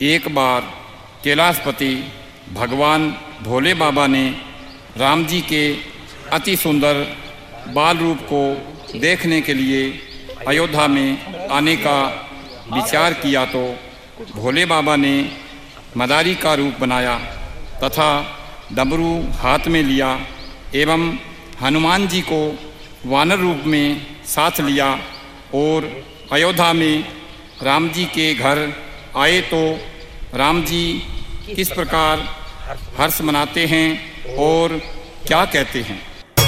एक बार कैलाशपति भगवान भोले बाबा ने राम जी के अति सुंदर बाल रूप को देखने के लिए अयोध्या में आने का विचार किया तो भोले बाबा ने मदारी का रूप बनाया तथा डमरू हाथ में लिया एवं हनुमान जी को वानर रूप में साथ लिया और अयोध्या में राम जी के घर आए तो राम जी किस प्रकार हर्ष मनाते हैं और क्या कहते हैं।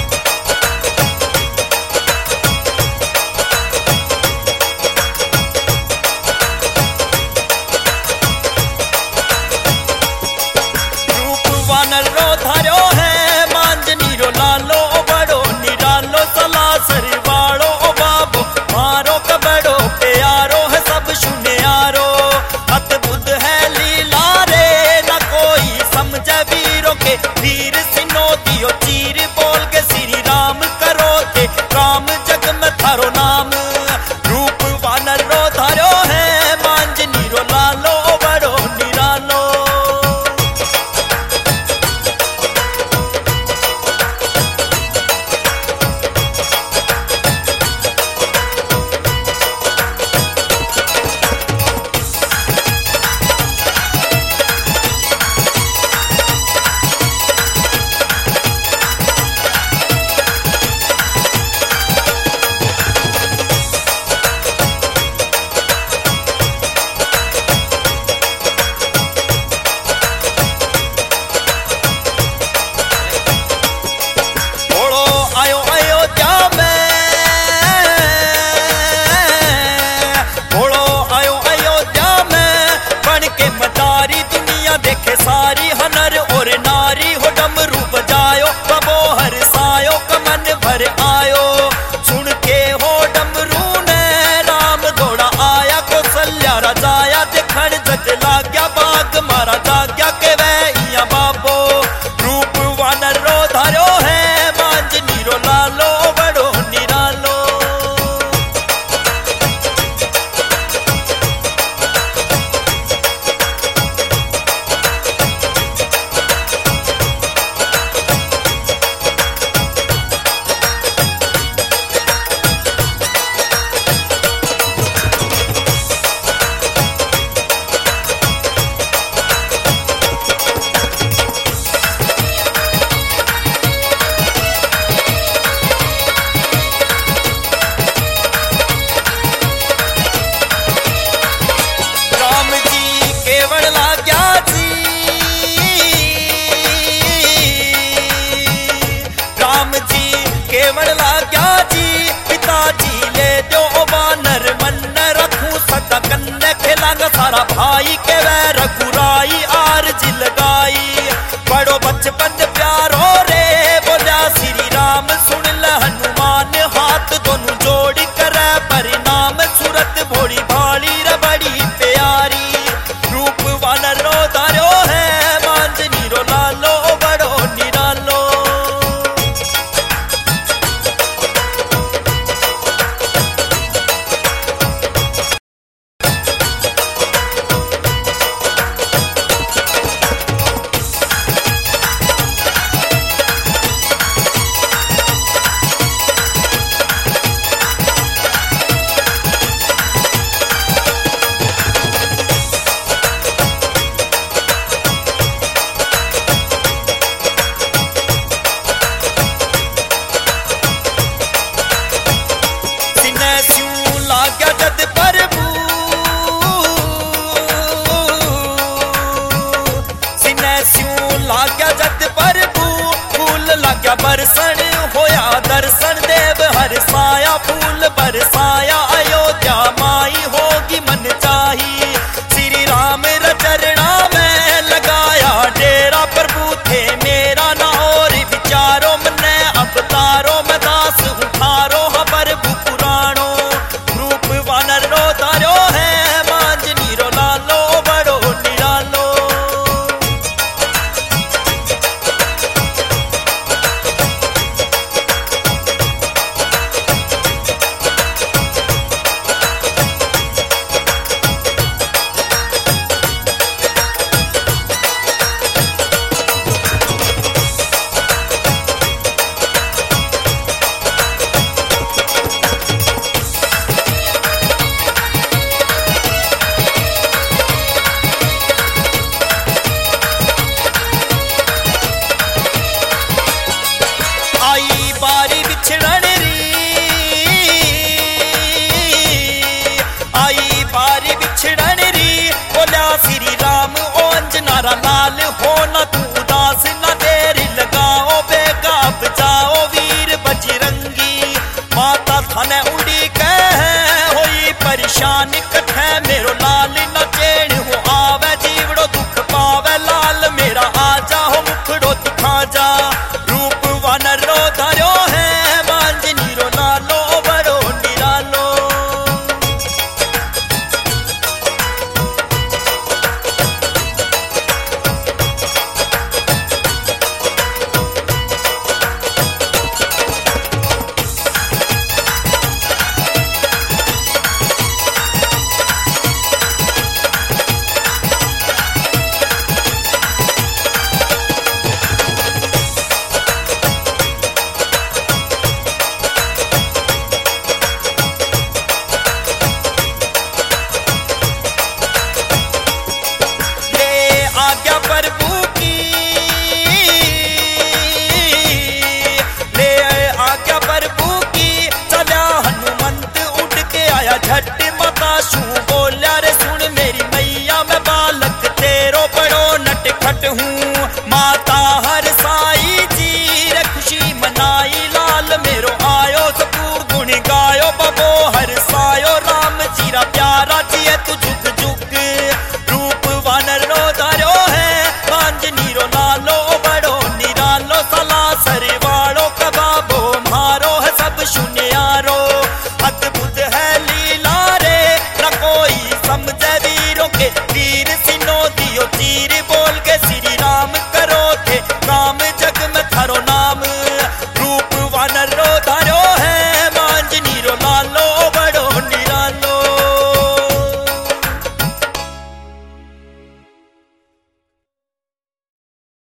सारा भाई के वै रघुराई आरज लगाई बड़ो बचपन प्यारो रे बोला श्री राम सुन ल हनुमान हाथ दोनों जोड़ कर परिणाम सूरत भोली भाली रे बड़ी प्यारी रूप वानरो धारो है मांझनी रो लालो बड़ो निरालो। बरसन होया दर्शन देव हरसाया फूल बरसाया अयोध्या माई होगी मन चाही श्री राम रचरणा में लगाया डेरा प्रभु थे मेरा ना और विचारो मने अवतारो में दास उठारो हबर पुराणो रूप वानर रो धारो है मांझनी रो लालो बड़ो निरालो। श्री